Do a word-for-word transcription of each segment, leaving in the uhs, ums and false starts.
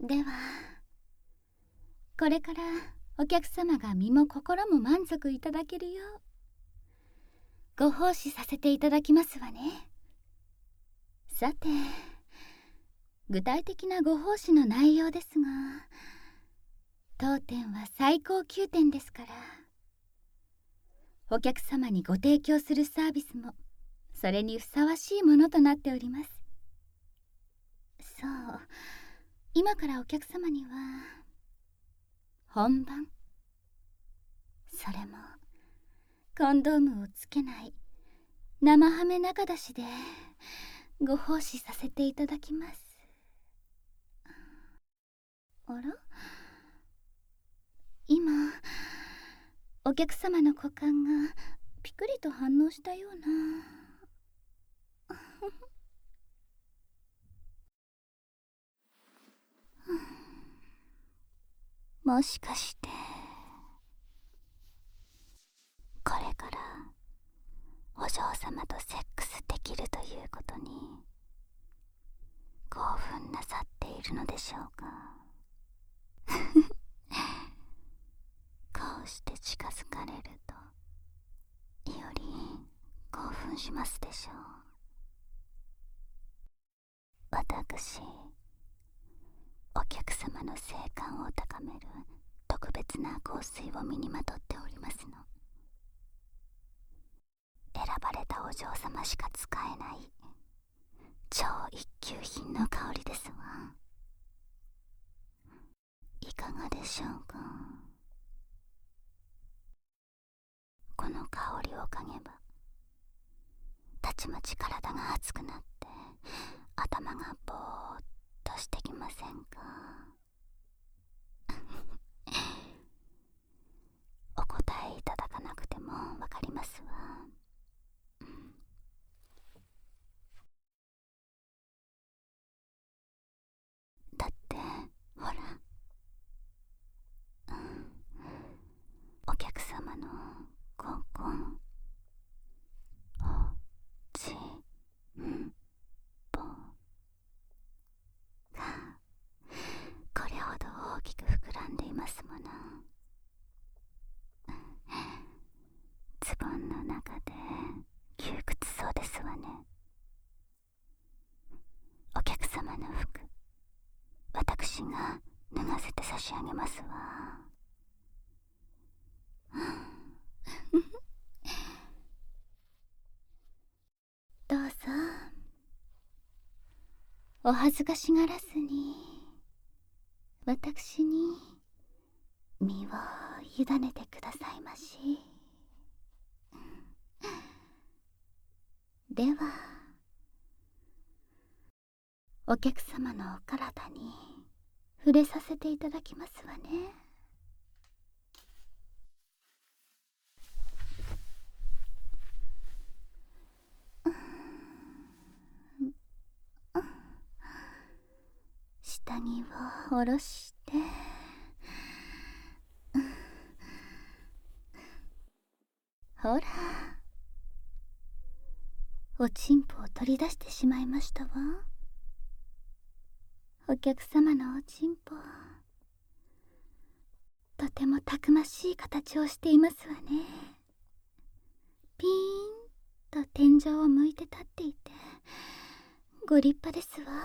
ではこれからお客様が身も心も満足いただけるようご奉仕させていただきますわね。さて、具体的なご奉仕の内容ですが、当店は最高級店ですから、お客様にご提供するサービスもそれにふさわしいものとなっております。そう、今からお客様には本番、それもコンドームをつけない生ハメ中出しでご奉仕させていただきます。あら、今お客様の股間がピクリと反応したようなもしかしてこれからお嬢様とセックスできるということに興奮なさっているのでしょうかこうして近づかれるとより興奮しますでしょう。私、お客様の性感を高める特別な香水を身にまとっておりますの。選ばれたお嬢様しか使えない超一級品の香りですわ。いかがでしょうか。この香りを嗅げばたちまち体が熱くなって頭がぼーっとしてきませんか。お答えいただかなくてもわかりますわ。だってほら、うん、お客様のコンコンおちんぽがこれほど大きく膨らんでいますもの。ズボンの中で窮屈そうですわね。お客様の服、私が脱がせて差し上げますわ。どうぞお恥ずかしがらずに私に身を委ねてくださいまし。ではお客様のお体に触れさせていただきますわね。下着を下ろして、ほら、おちんぽを取り出してしまいましたわ。お客様のおちんぽ、とてもたくましい形をしていますわね。ピーンと天井を向いて立っていてご立派ですわ。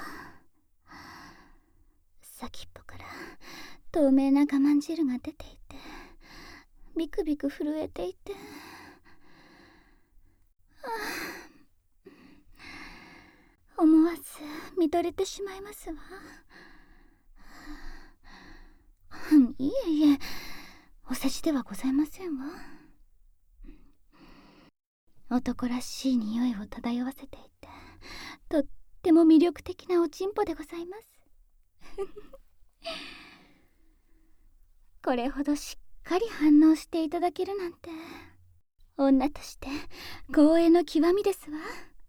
先っぽから透明な我慢汁が出ていてビクビク震えていて、思わず見とれてしまいますわ。いえいえ、お世辞ではございませんわ。男らしい匂いを漂わせていてとっても魅力的なおちんぽでございます。これほどしっかり反応していただけるなんて女として光栄の極みですわ。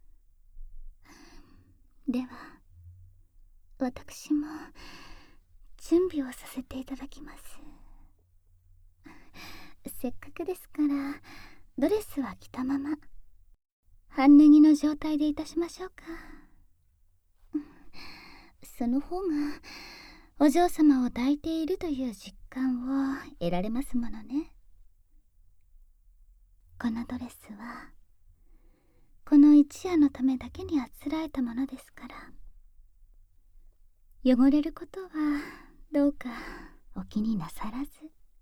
では私も準備をさせていただきます。せっかくですからドレスは着たまま半脱ぎの状態でいたしましょうか。その方がお嬢様を抱いているという実感を得られますものね。このドレスはこの一夜のためだけにあつらえたものですから、汚れることはどうかお気になさらず。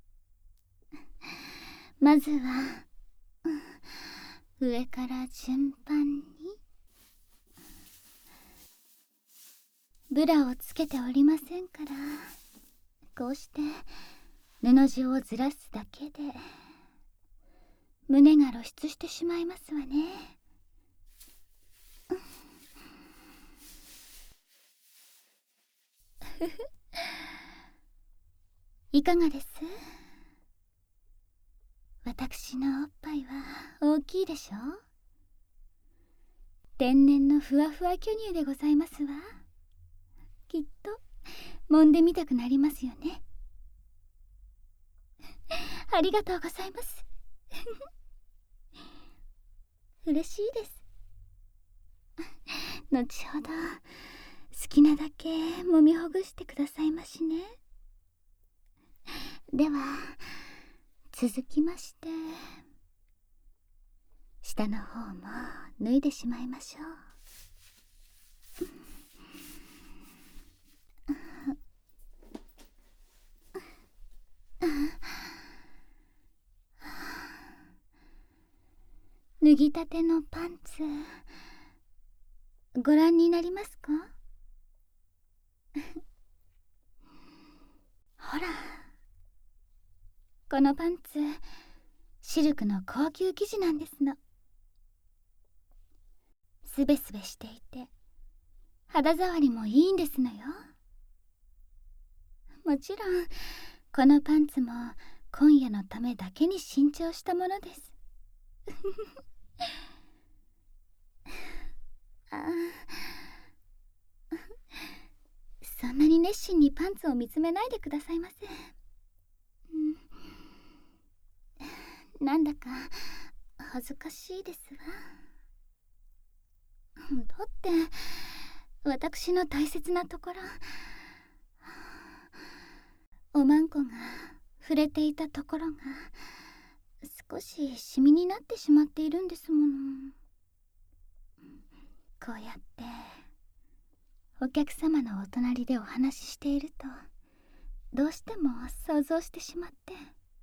まずは上から順番に。ブラをつけておりませんから、こうして布地をずらすだけで胸が露出してしまいますわね。いかがです？私のおっぱいは大きいでしょう？天然のふわふわ巨乳でございますわ。きっと揉んでみたくなりますよね。ありがとうございます。嬉しいです。後ほど好きなだけ揉みほぐしてくださいましね。では続きまして、下の方も脱いでしまいましょう。脱ぎたてのパンツご覧になりますか？ほら、このパンツシルクの高級生地なんですの。すべすべしていて肌触りもいいんですのよ。もちろんこのパンツも今夜のためだけに新調したものです。あ、そんなに熱心にパンツを見つめないでくださいませ。うん、なんだか恥ずかしいですわ。だって私の大切なところ、おまんこが触れていたところが少しシミになってしまっているんですもの。こうやってお客様のお隣でお話ししていると、どうしても想像してしまって、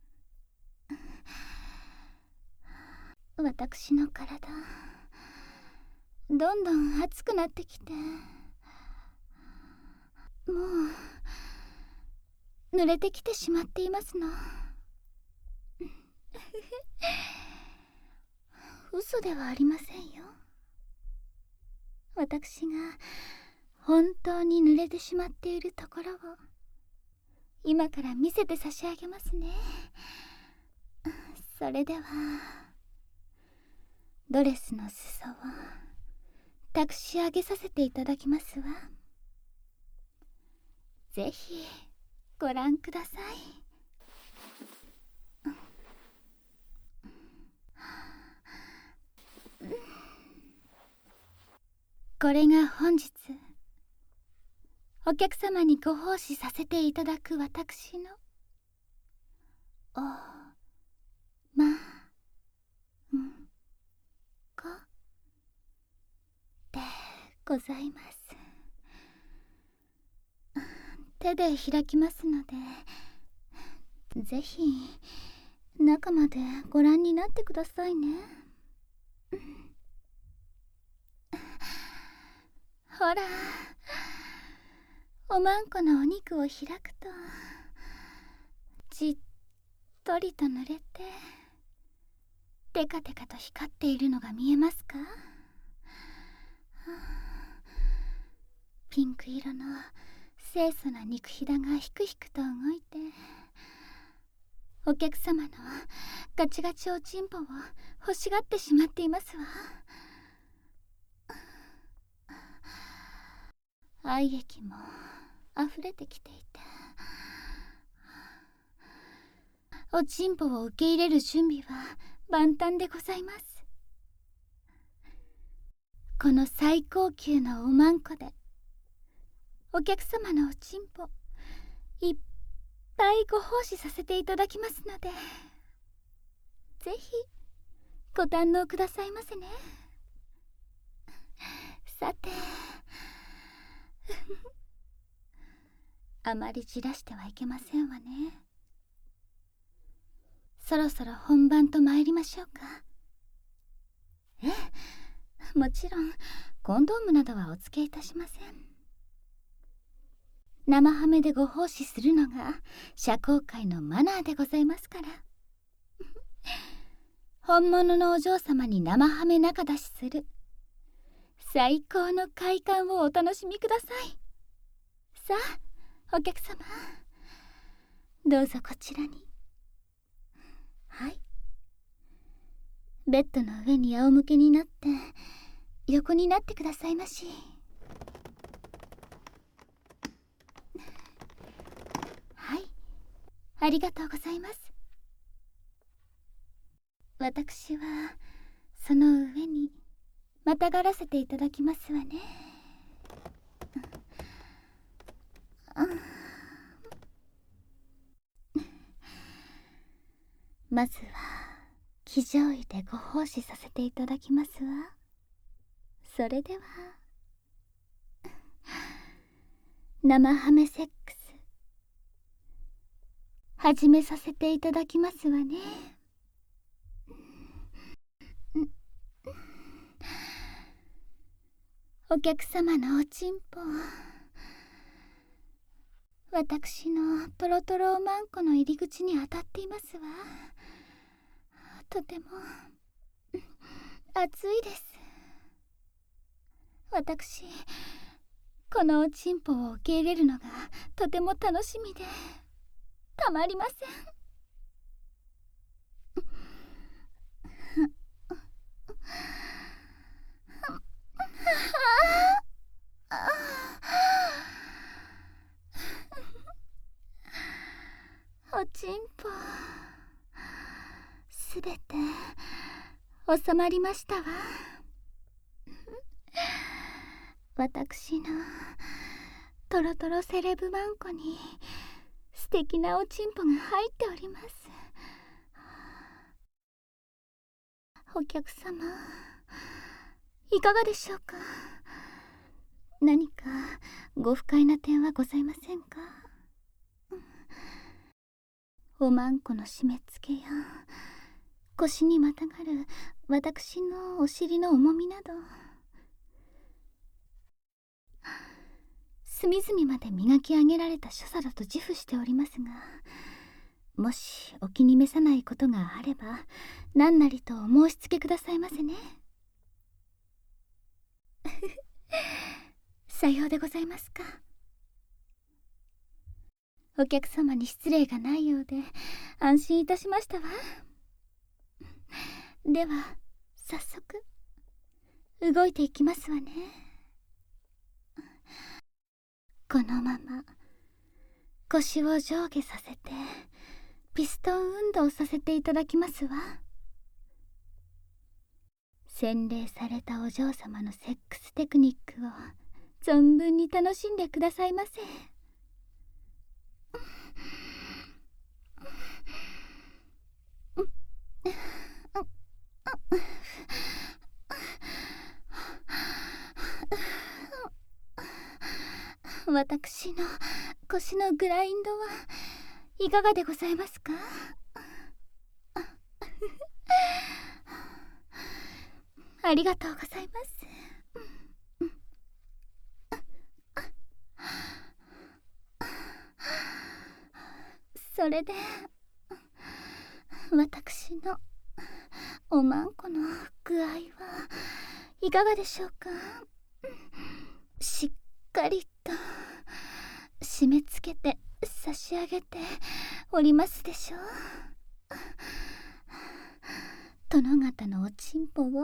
私の体どんどん熱くなってきて、もう濡れてきてしまっていますの。嘘ではありませんよ。私が本当に濡れてしまっているところを今から見せて差し上げますね。それではドレスの裾を託し上げさせていただきますわ。ぜひご覧ください。これが本日お客様にご奉仕させていただく私のおまんこでございます。手で開きますので、ぜひ中までご覧になってくださいね。ほら、おまんこのお肉を開くとじっとりと濡れてテカテカと光っているのが見えますか？ピンク色の清楚な肉ひだがひくひくと動いて、お客様のガチガチおちんぽを欲しがってしまっていますわ。愛液も溢れてきていて、おちんぽを受け入れる準備は万端でございます。この最高級のおまんこでお客様のおちんぽいっぱいご奉仕させていただきますので、ぜひご堪能くださいませね。さてあまりじらしてはいけませんわね。そろそろ本番と参りましょうか。ええ、もちろんコンドームなどはお付けいたしません。生ハメでご奉仕するのが社交界のマナーでございますから。本物のお嬢様に生ハメ仲出しする最高の快感をお楽しみください。さあお客様、どうぞこちらに。はい、ベッドの上に仰向けになって横になってくださいまし。はい、ありがとうございます。私はその上にまたがらせていただきますわね。まずは騎乗位でご奉仕させていただきますわ。それでは生ハメセックス始めさせていただきますわね。お客様のおちんぽ、私のトロトロおまんこの入り口に当たっていますわ。とても熱いです。私このおちんぽを受け入れるのがとても楽しみでたまりません。おちんぽすべて収まりましたわ。私のトロトロセレブマンコに素敵なおちんぽが入っております。お客様いかがでしょうか。何かご不快な点はございませんか。おまんこの締め付けや腰にまたがる私のお尻の重みなど、隅々まで磨き上げられた所作だと自負しておりますが、もしお気に召さないことがあれば何なりとお申し付けくださいませね。さようでございますか。お客様に失礼がないようで安心いたしましたわ。では早速動いていきますわね。このまま腰を上下させてピストン運動させていただきますわ。洗練されたお嬢様のセックステクニックを存分に楽しんでくださいませ。私の腰のグラインドはいかがでございますか。ありがとうございます。それで私のおまんこの具合はいかがでしょうか。しっかりと締め付けて差し上げておりますでしょう。殿方のおちんぽを、うん、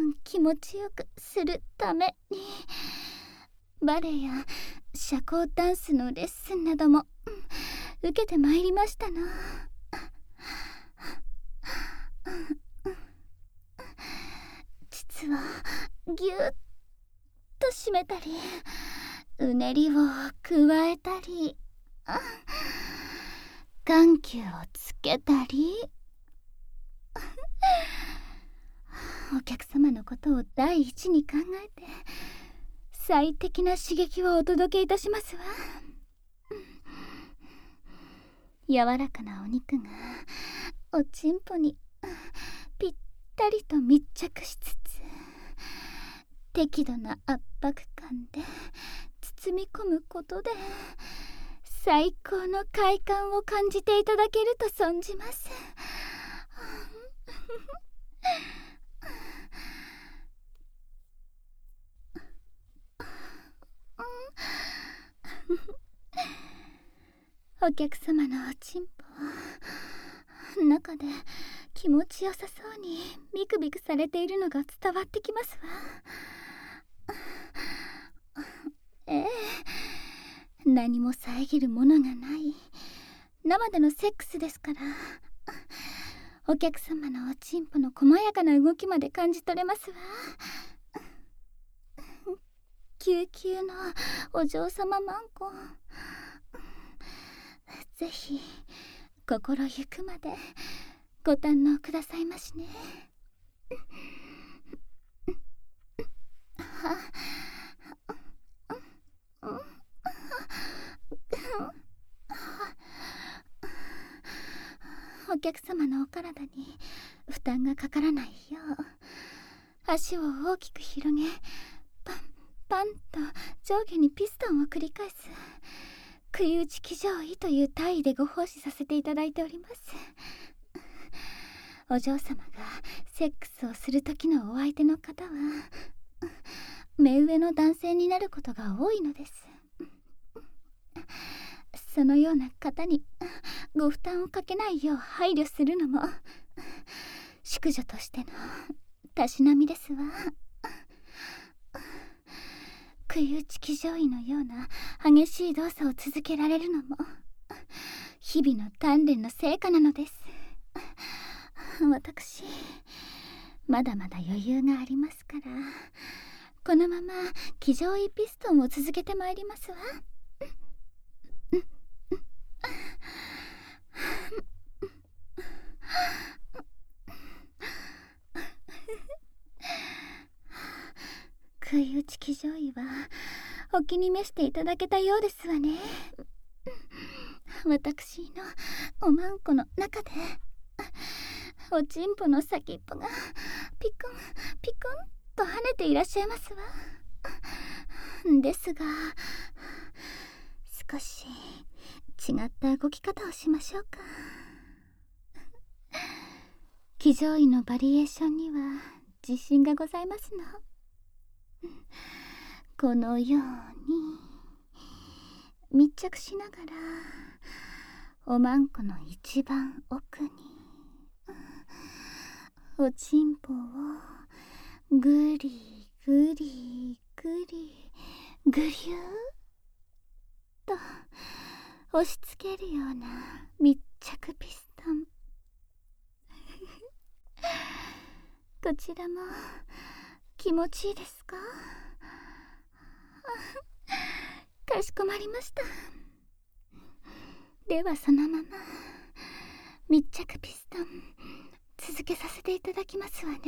気持ちよくするためにバレエや社交ダンスのレッスンなども、うん、受けてまいりましたの。実はぎゅっと締めたりうねりを加えたり眼球をつけたりお客様のことを第一に考えて最適な刺激をお届けいたしますわ。柔らかなお肉がおちんぽにぴったりと密着しつつ、適度な圧迫感で包み込むことで最高の快感を感じていただけると存じます。お客様のおちんぽ中で気持ちよさそうにビクビクされているのが伝わってきますわ。ええ、何も遮るものがない生でのセックスですから、お客様のおちんぽの細やかな動きまで感じ取れますわ。救急のお嬢様マンコ、ぜひ心ゆくまでご堪能くださいましね。お客様のお体に負担がかからないよう足を大きく広げ、パンパンと上下にピストンを繰り返す食い打ち騎乗位という体位でご奉仕させていただいております。お嬢様がセックスをする時のお相手の方は目上の男性になることが多いのです。そのような方にご負担をかけないよう配慮するのも淑女としてのたしなみですわ。食い打ち騎乗位のような激しい動作を続けられるのも日々の鍛錬の成果なのです。私まだまだ余裕がありますから、このまま騎乗位ピストンを続けてまいりますわ。食い打ち騎乗位はお気に召していただけたようですわね。私のおまんこの中でおちんぽの先っぽがピクンピクンと跳ねていらっしゃいますわ。ですが少し違った動き方をしましょうか。騎乗位のバリエーションには自信がございますの。このように密着しながらおまんこの一番奥におちんぽをぐりぐりぐりぐりゅーと押し付けるような密着ピストンこちらも気持ちいいですか？かしこまりました。ではそのまま密着ピストン続けさせていただきますわね。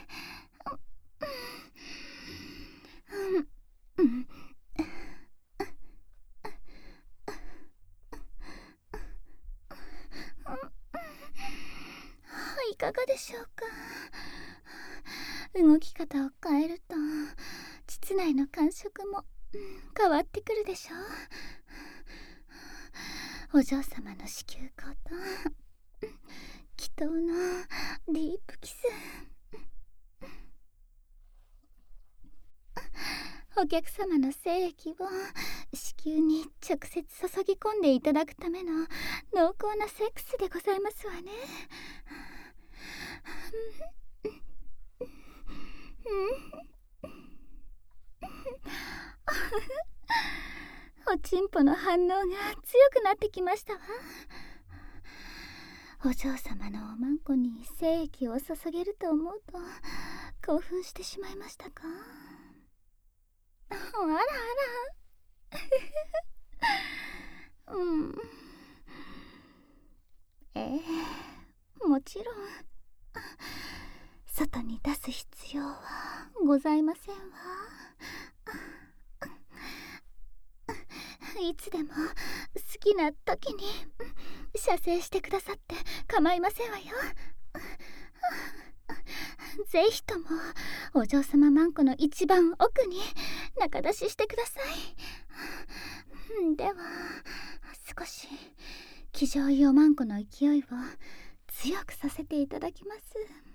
うんうんいかがでしょうか。動き方を変えると膣内の感触も変わってくるでしょう。お嬢様の子宮口と気筒のディープキス、お客様の精液を子宮に直接注ぎ込んでいただくための濃厚なセックスでございますわね。おちんぽの反応が強くなってきましたわ。お嬢様のおまんこに精液を注げると思うと興奮してしまいましたか？あらあらうんええ、もちろん外に出す必要はございませんわ。いつでも好きな時に射精してくださって構いませんわよ。ぜひともお嬢様マンコの一番奥に中出ししてください。では少し騎乗用マンコの勢いを強くさせていただきます。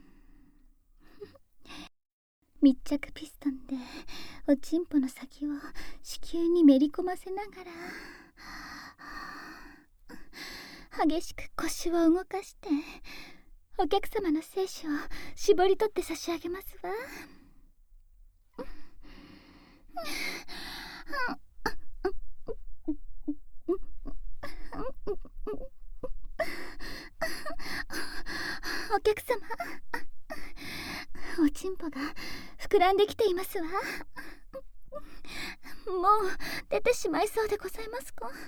密着ピストンでおちんぽの先を子宮にめり込ませながら激しく腰を動かしてお客様の精子を絞り取って差し上げますわ。お客様、おちんぽが膨らんできていますわ。もう出てしまいそうでございますか。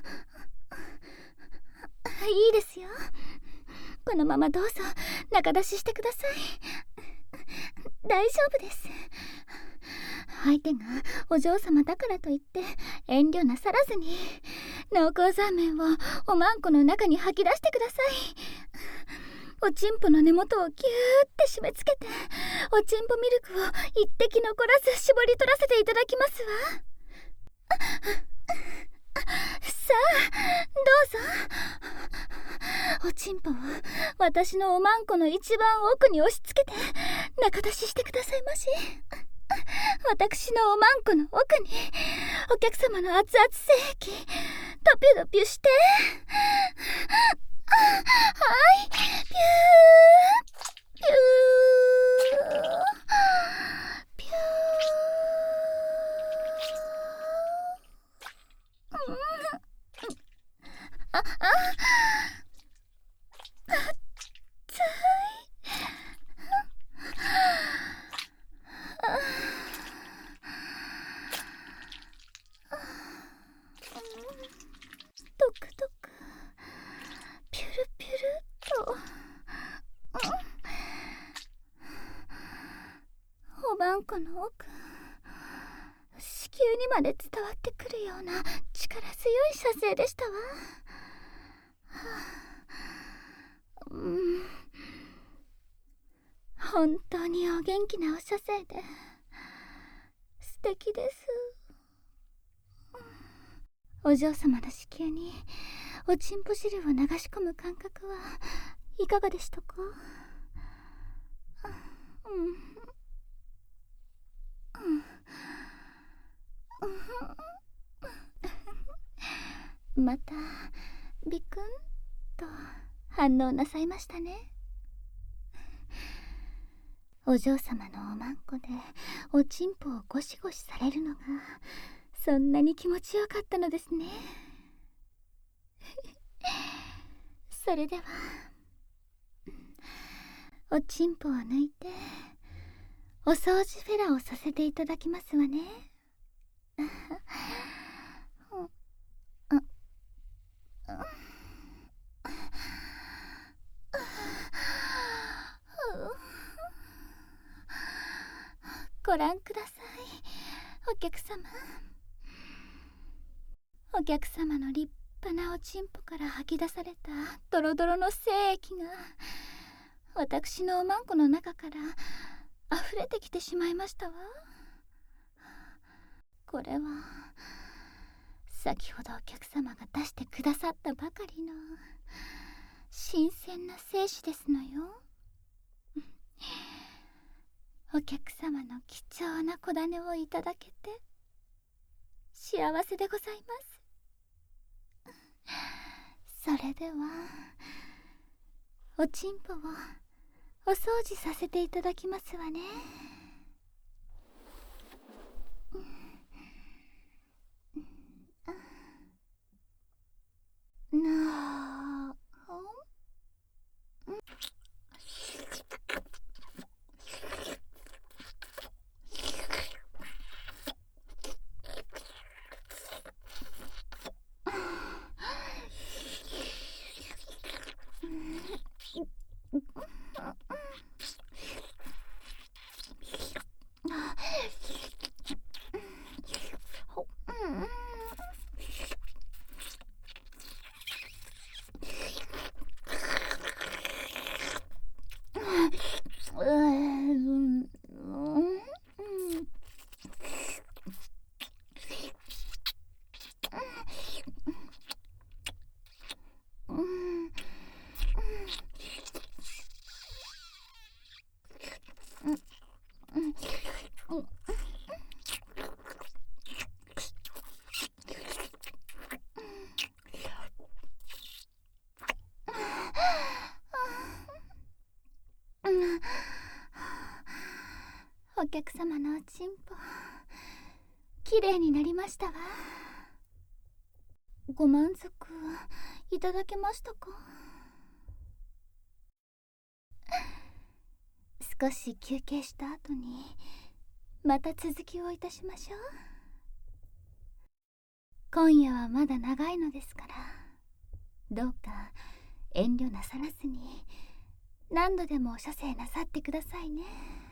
いいですよ、このままどうぞ中出ししてください。大丈夫です。相手がお嬢様だからといって遠慮なさらずに濃厚残麺をおまんこの中に吐き出してください。おちんぽの根元をギューって締め付けておちんぽミルクを一滴残らず絞り取らせていただきますわ。さあどうぞ、おちんぽを私のおまんこの一番奥に押し付けて中出ししてくださいまし。私のおまんこの奥にお客様の熱々精液ドピュドピュして、はいピューピューピュー、うん、ああついドクドクピュルピュルと、おばんこの奥、子宮にまで伝わってくるような力強い射精でしたわ。うん、本当にお元気なお射精で素敵です。お嬢様の子宮におちんぽ汁を流し込む感覚はいかがでしたか。うんうん、またビクンと反応なさいましたね。お嬢様のおまんこでおちんぽをゴシゴシされるのがそんなに気持ちよかったのですね。それではおちんぽを抜いてお掃除フェラをさせていただきますわね。ご覧ください、お客様。お客様の立派なおちんぽから吐き出されたドロドロの精液が私のおまんこの中から溢れてきてしまいましたわ。これは先ほどお客様が出してくださったばかりの新鮮な精子ですのよ。お客様の貴重な子種をいただけて幸せでございます。それではおちんぽをお掃除させていただきますわね。なあ、 お客様のおちんぽきれいになりましたわ。ご満足いただけましたか？少し休憩した後にまた続きをいたしましょう。今夜はまだ長いのですから、どうか遠慮なさらずに何度でもお射精なさってくださいね。